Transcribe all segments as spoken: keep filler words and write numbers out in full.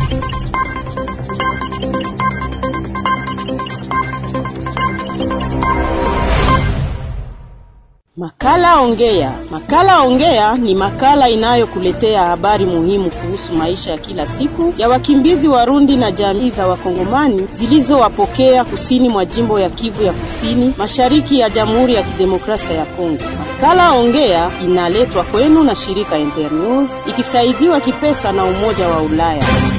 Makala Ongea. Makala Ongea ni makala inayokuletea habari muhimu kuhusu maisha ya kila siku ya wakimbizi Warundi na jamii za Wakongomani zilizowapokea kusini mwa jimbo ya Kivu ya Kusini, mashariki ya Jamhuri ya Kidemokrasia ya Kongo. Makala Ongea inaletwa kwenu na shirika Internews ikisaidiwa kipesa na Umoja wa Ulaya.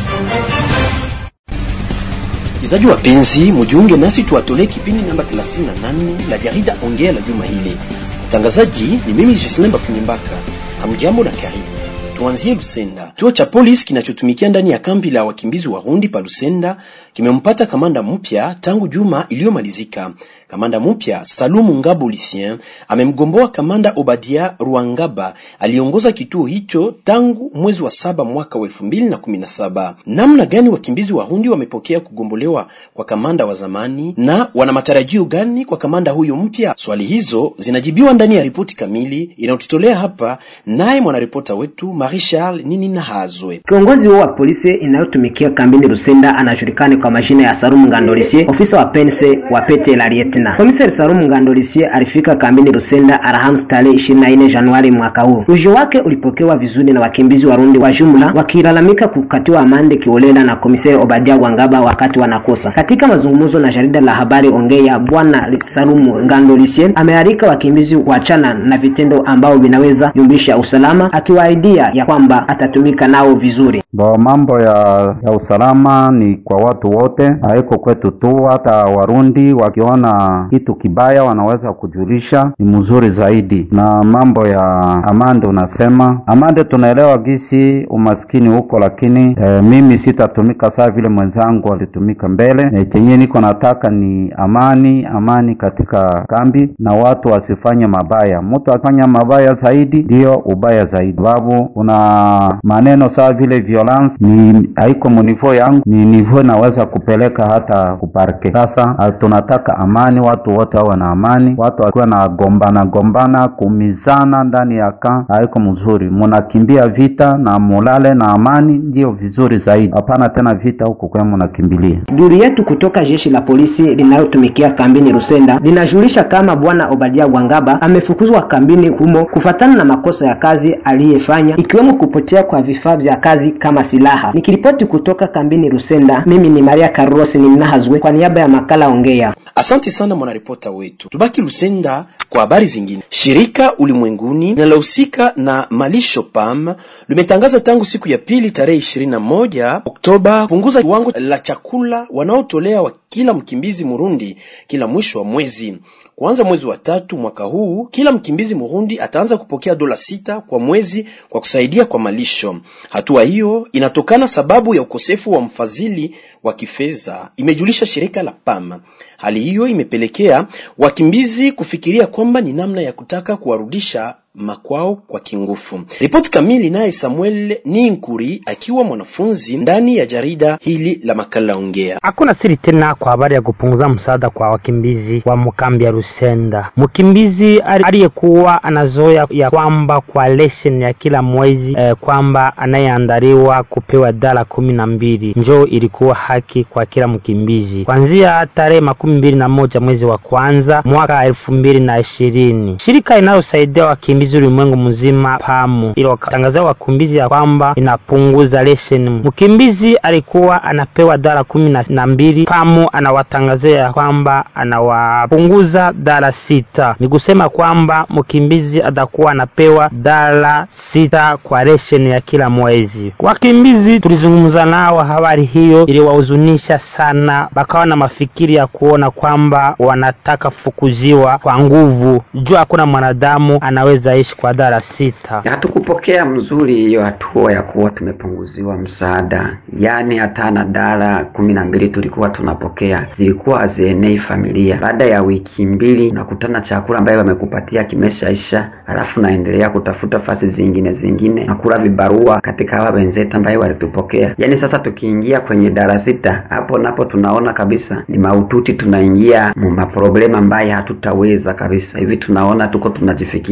Wasikilizaji wapenzi, mjiunge nasi tuwatolee kipindi namba thelathini na nane la jarida Ongea la juma hili. Mtangazaji ni mimi Jeslemba Bafunyimbaka. Hamjambo na karibu. Tuanzie Lusenda. Kituo cha polisi kinachotumikia ndani ya kambi la wakimbizi Warundi pa Lusenda kimempata kamanda mpya tangu juma iliyomalizika. Kamanda mpya Salumu Ngabo Lucien amemgomboa kamanda Obadia Ruangaba aliongoza kituo hicho tangu mwezi wa saba mwaka wa elfu mbili na kumi na saba. Namna gani wakimbizi Warundi wamepokea kugombolewa kwa kamanda wa zamani na wana matarajio gani kwa kamanda huyo mpya? Swali hizo zinajibiwa ndani ya ripoti kamili inayotutolea hapa naye mwanaripota wetu Marishal Nini na Hazwe. Kiongozi wa polisi inayotumikia kambini Lusenda anajulikana kwa majina ya Salumu Ngabo Lucien, ofisa wa pense wa Pete la Lieutenant. Komisari Salumu Ngabo Lucien alifika kambini Lusenda Alhamisi tarehe ishirini na nne Januari mwaka huu. Ujio wake ulipokewa vizuri na wakimbizi Warundi wa jumla wakilalamika kukatiwa amande kiolela na komisari Obadia Ruangaba wakati wanakosa. Katika mazungumzo na jarida la habari Ongea, bwana Salumu Ngabo Lucien amealika wakimbizi kuachana na vitendo ambao vinaweza yumbisha usalama, akiwaidia ya kwamba atatumika nao vizuri. Ba mambo ya ya usalama ni kwa watu wote, haiko kwetu tu. Hata Warundi wakiona kitu kibaya wanaweza kujulisha, ni mzuri zaidi. Na mambo ya amande, unasema amande, tunaelewa gisi umaskini huko, lakini e, mimi sitatumika saa vile mwenzangu alitumika mbele. E, chenye niko nataka ni amani, amani katika kambi na watu wasifanye mabaya. Mtu afanya mabaya zaidi ndio ubaya zaidi. Babu una maneno saa vile violence ni haiko munivyo yangu, ni nivyo naweza kupeleka hata kuparke. Sasa tunataka amani, watu wote wawe na amani, watu wakiwa na gombana gombana kumizana ndani ya kan haiko mzuri. Mnakimbia vita na mulale na amani ndio vizuri zaidi. Hapana tena vita huko kwa mnakimbilia. Duru yetu kutoka jeshi la polisi linalotumikia kambini Lusenda linajulisha kama bwana Obadia Ruangaba amefukuzwa kambini humo kufatana na makosa ya kazi aliyefanya, ikiwemo kupotea kwa vifaa vya kazi kama silaha. Nikiripoti kutoka kambini Lusenda, mimi ni Maria Carlos Ninahazwe kwa niaba ya makala Ongea. Asante sana mwanaripota wetu. Tubaki Lusenda kwa habari zingine. Shirika ulimwenguni linalohusika na malisho P A M limetangaza tangu siku ya pili tarehe ishirini na moja Oktoba kupunguza kiwango la chakula wanaotolea wa kila mkimbizi Murundi kila mwisho wa mwezi. Kuanza mwezi wa tatu mwaka huu, kila mkimbizi Murundi ataanza kupokea dola sita kwa mwezi kwa kusaidia kwa malisho. Hatua hiyo inatokana sababu ya ukosefu wa mfadhili wa kifedha, imejulisha shirika la P A M. Hali hiyo imepelekea wakimbizi kufikiria kwamba ni namna ya kutaka kuwarudisha makwao kwa kingufu. Ripoti kamili naye Samuel Ninkuri akiwa mwanafunzi ndani ya jarida hili la makala Ongea. Hakuna siri tena kwa habari ya kupunguza msaada kwa wakimbizi wa mkambi ya Lusenda. Mkimbizi aliyekuwa anazoea ya kwamba kwa lesson ya kila mwezi eh, kwamba anayeandaliwa kupewa dola kumi na mbili njoo ilikuwa haki kwa kila mkimbizi. Kuanzia tarehe makumi mbili na moja mwezi wa kwanza mwaka elfu mbili na ishirini, shirika inayosaidia wakimbizi ulimwengu mzima P A M iliwatangaza wakimbizi ya kwamba inapunguza lesson. Mkimbizi alikuwa anapewa dola kumi na mbili, P A M anawatangazia ya kwamba anawapunguza dola sita. Ni kusema kwamba mkimbizi atakuwa anapewa dola sita kwa lesson ya kila mwezi. Wakimbizi tulizungumza nao, habari hiyo iliwahuzunisha sana, bakawa na mafikiri ya kuona kwamba wanataka fukuziwa kwa nguvu. Jua hakuna mwanadamu anaweza ishi kwa dola sita. Hatukupokea mzuri hiyo hatua ya kuwa tumepunguziwa msaada. Yaani hata na dola kumi na mbili tulikuwa tunapokea, zilikuwa hazienei familia. Baada ya wiki mbili unakutana chakula ambayo wamekupatia kimeshaisha, alafu naendelea kutafuta fasi zingine zingine na kula vibarua katika hawa wenzetu ambayo walitupokea. Yaani sasa tukiingia kwenye dola sita, hapo napo tunaona kabisa ni maututi, tunaingia mu maproblema ambayo hatutaweza kabisa. Hivi tunaona tuko tunajifikiria tuta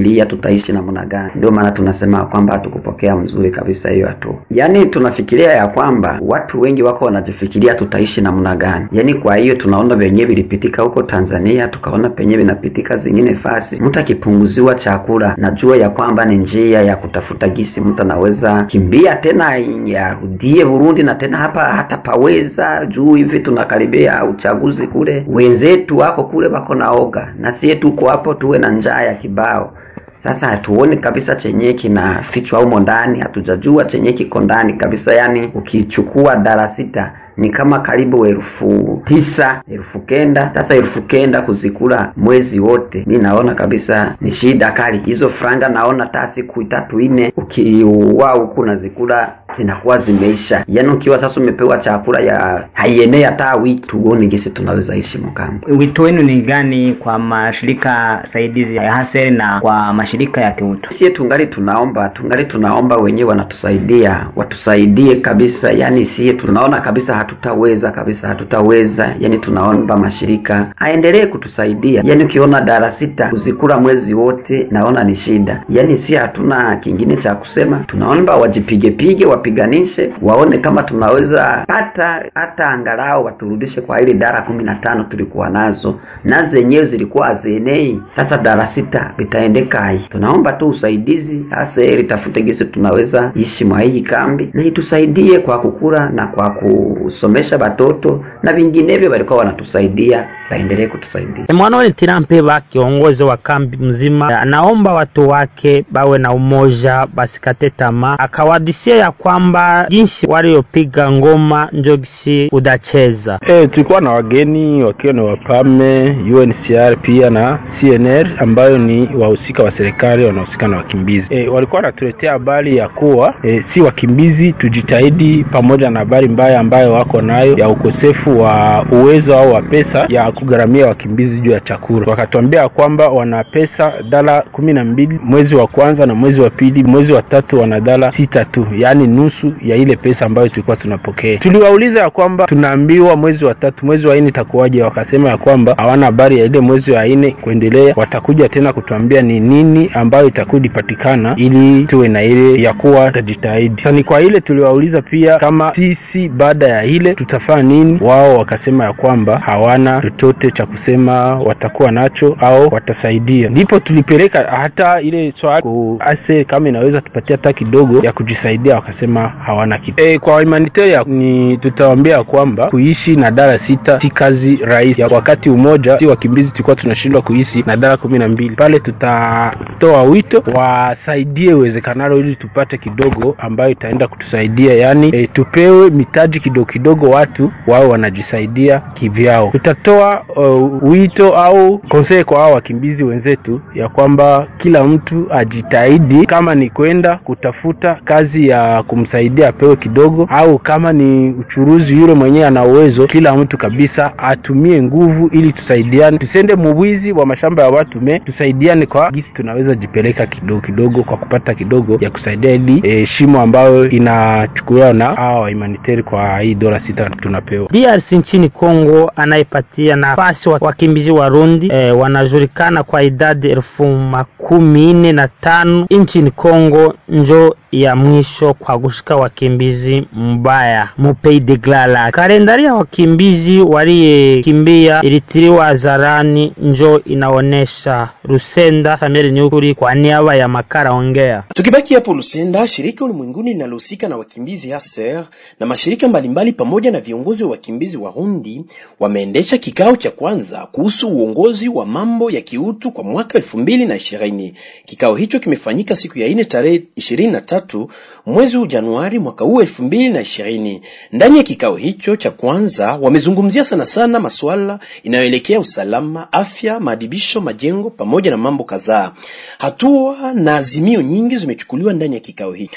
tutaishi namna gani. Ndio maana tunasema kwamba hatukupokea mzuri kabisa hiyo hatua. Yaani tunafikiria ya kwamba watu wengi wako wanajifikiria tutaishi namna gani. Yaani kwa hiyo tunaona wenyewe vilipitika huko Tanzania, tukaona penyewe vinapitika zingine fasi. Mtu akipunguziwa chakula, najua ya kwamba ni njia ya kutafuta gisi mtu anaweza kimbia tena yarudie Burundi, na tena hapa hata paweza juu hivi tunakaribia uchaguzi kule. Wenzetu wako kule bako naoga, na sisi tuko hapo tuwe na njaa ya kibao. Sasa hatuoni kabisa chenye kinafichwa humo ndani, hatujajua chenye kiko ndani kabisa. Yani ukichukua dara sita ni kama karibu elfu tisa, elfu kenda. Sasa elfu kenda kuzikula mwezi wote, mimi naona kabisa ni shida kali. Hizo franga naona hata siku tatu nne ukiwa huko na zikula zinakuwa zimeisha. Yaani ukiwa sasa umepewa chakula ya haienei hata wiki, tuone gisi tunaweza ishi mkambo. Wito wenu ni gani kwa mashirika saidizi ya Haseri na kwa mashirika ya kiutu? Sisi tungali tunaomba, tungali tunaomba wenyewe wanatusaidia, watusaidie kabisa. Yaani sisi tunaona kabisa hatutaweza kabisa, hatutaweza. Yaani tunaomba mashirika aendelee kutusaidia. Yaani ukiona dara sita kuzikula mwezi wote naona ni shida. Yaani sisi hatuna kingine cha kusema. Tunaomba wajipige pige, wapiganishe, waone kama tunaweza pata hata angalau waturudishe kwa ile dara kumi na tano tulikuwa nazo, na zenyewe zilikuwa azenei. Sasa dara sita litaendeka hai. Tunaomba tu usaidizi, hasa ili tafute gisi tunaweza ishi mwa hii kambi, na itusaidie kwa kukula na kwa kusomesha watoto, na vinginevyo walikuwa wanatusaidia baendelee kutusaidia. Emmanuel Tirampeba, kiongozi wa kambi mzima, anaomba watu wake bawe na umoja, basikate tamaa. Akawadisia ya kwamba jinsi waliopiga ngoma njogisi udacheza. Eh, tulikuwa na wageni wakiwa na wapame, U N C R pia na C N R ambayo ni wahusika wa serikali wanahusika na wakimbizi. Eh, walikuwa wanatuletea habari ya kuwa eh, si wakimbizi tujitahidi, pamoja na habari mbaya ambayo wako nayo ya ukosefu wa uwezo au wa pesa ya kugaramia wakimbizi juu ya chakula. Wakatuambia kwamba wana pesa dala kumi na mbili mwezi wa kwanza, na mwezi wa pili, mwezi wa tatu wana dala sita tu, yani nusu ya ile pesa ambayo tulikuwa tunapokea. Tuliwauliza ya kwamba tunaambiwa mwezi wa tatu, mwezi wa nne itakuwaje? Wakasema ya kwamba hawana habari ya ile mwezi wa nne kuendelea, watakuja tena kutuambia ni nini ambayo itakuwa ipatikana ili tuwe na ile ya kuwa tajitahidi. Sasa ni kwa ile tuliwauliza pia kama sisi baada ya ile tutafanya nini. Wao wakasema ya kwamba hawana chochote cha kusema watakuwa nacho au watasaidia. Ndipo tulipeleka hata ile swali kwa ase kama inaweza tupatia hata kidogo ya kujisaidia, wakasema hawana kitu. E, kwa humanitarian ni tutawaambia kwamba kuishi na dala sita si kazi rahisi. Ya wakati umoja si wakimbizi tulikuwa tunashindwa kuishi na dala kumi na mbili. Pale tutatoa wito wasaidie uwezekanalo ili tupate kidogo ambayo itaenda kutusaidia. Yani e, tupewe mitaji kidogo kidogo, watu wao wanajisaidia kivyao. Tutatoa uh, wito au konsei kwa hao wakimbizi wenzetu ya kwamba kila mtu ajitahidi, kama ni kwenda kutafuta kazi ya kumsaidia apewe kidogo, au kama ni uchuruzi yule mwenyewe ana uwezo, kila mtu kabisa atumie nguvu ili tusaidiane. Tusende mwizi wa mashamba ya watu, me tusaidiane kwa gisi tunaweza jipeleka kidogo kidogo kwa kupata kidogo ya kusaidia ili e, shimo ambayo inachukuliwa na hao humanitarian kwa hii dola sita tunapewa. D R C nchini Kongo anaipatia nafasi wa wakimbizi Warundi e, wanajulikana kwa idadi elfu makumi nne na tano nchini Kongo, njo ya mwisho kwa kushika wakimbizi mbaya mupei de glala. Kalendari ya wakimbizi waliyekimbia ilitiriwa hadharani, njo inaonesha. Lusenda, Samuel Nyukuri kwa niaba ya Makala Ongea. Tukibaki hapo Lusenda, shirika ulimwenguni linalohusika na wakimbizi Haser na mashirika mbalimbali pamoja na viongozi wa wakimbizi Warundi wameendesha kikao cha kwanza kuhusu uongozi wa mambo ya kiutu kwa mwaka elfu mbili na ishirini. Kikao hicho kimefanyika siku ya nne tarehe ishirini na tatu mwezi wa Januari mwaka huu elfu mbili na ishirini. Ndani ya kikao hicho cha kwanza wamezungumzia sana sana masuala inayoelekea usalama, afya, maadibisho, majengo pamoja na mambo kadhaa. Hatua na azimio nyingi zimechukuliwa ndani ya kikao hicho.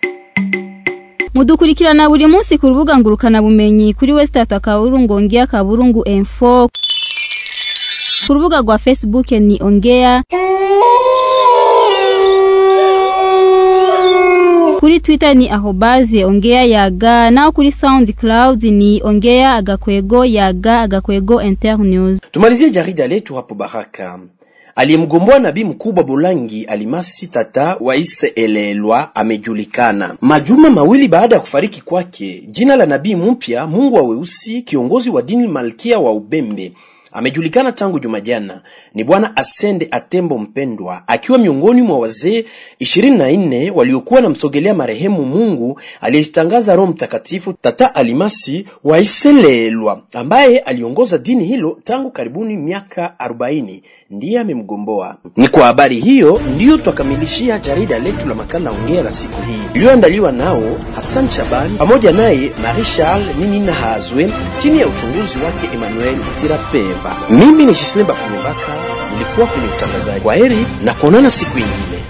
Mudukurikirana buri munsi ku rubuga ngurukana bumenyi kuri Westart Akaburungu Ongea Kaburungu Info, ku rubuga rwa Facebook ni Ongea, kuri Twitter ni ahobaze Ongea Yaga, na kuri SoundCloud ni Ongea Agakwego Yaga Agakwego Internews. Tumalizie jarida letu hapo Baraka. aliyemgomboa nabii mkubwa Bolangi Alimasi Tata Waise Elelwa amejulikana. Majuma mawili baada ya kufariki kwake, jina la nabii mpya Mungu wa Weusi, kiongozi wa dini Malkia wa Ubembe, amejulikana tangu Jumajana. Ni bwana Asende Atembo Mpendwa, akiwa miongoni mwa wazee ishirini na nne waliokuwa na msogelea marehemu Mungu aliyetangaza Roho Mtakatifu Tata Alimasi Waiselelwa, ambaye aliongoza dini hilo tangu karibuni miaka arobaini, ndiye amemgomboa. Ni kwa habari hiyo ndiyo twakamilishia jarida letu la makala ongea la siku hii, iliyoandaliwa nao Hassan Shaban pamoja naye Marie Charles Ninina Hazwe, chini ya uchunguzi wake Emmanuel Tirapeva. Mimi ni Jislemba Kumbaka, nilikuwa kwenye utangazaji. Kwaheri na kuonana siku nyingine.